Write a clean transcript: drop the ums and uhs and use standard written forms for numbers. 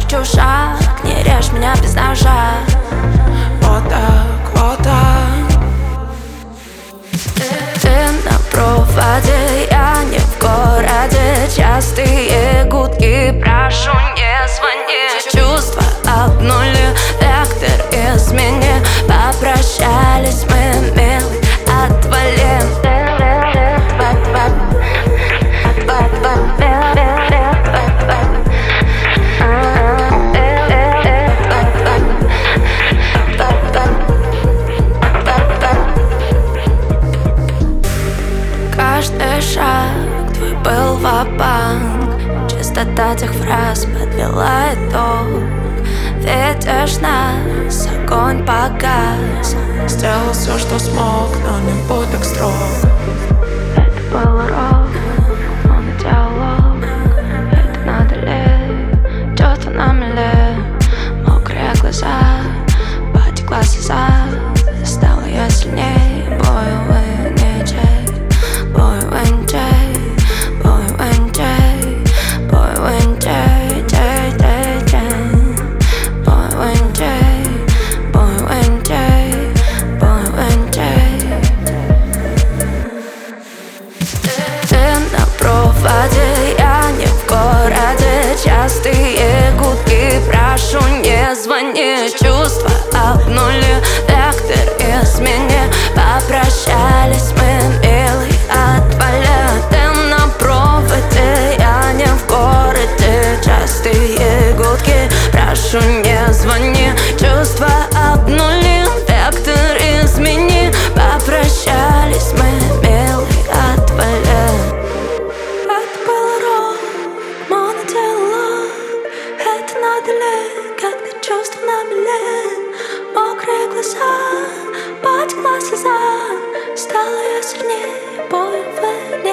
чужак, не режь меня без ножа. Вот так, вот так. Ты на проводе, я не в городе. Частые гудки, прошу, не звони. Чувства обнули, вектор измени. Попрощались мы, милый, отвали. Каждый шаг твой был ва-банк. Частота тех фраз подвела итог. Видишь нас, огонь погас. Сделал все, что смог, но не будь так строг. Это был урок, но на диалог. Это надо ли? Чувства на мели. Мокрые глаза, потекла слеза. Стала я сильней, бою выничай. Бою выничай, бою выничай. Бою выничай, чай, чай, чай. Бою выничай, бою выничай. Бою выничай. Ты на проводе, я не в городе. Частые гудки, прошу, не звони. Чувства обнули, вектор измени. Попрощались мы, милый, отвали. Ты на проводе, я не в городе. Частые гудки, прошу, не звони. Чувства обнули, вектор измени. Попрощались мы, милый, отвали. Это был урок, монотеллог. Это надо ли, когда чувства на мели. Мокрые глаза, потекла слеза. Стала я сильнее, бою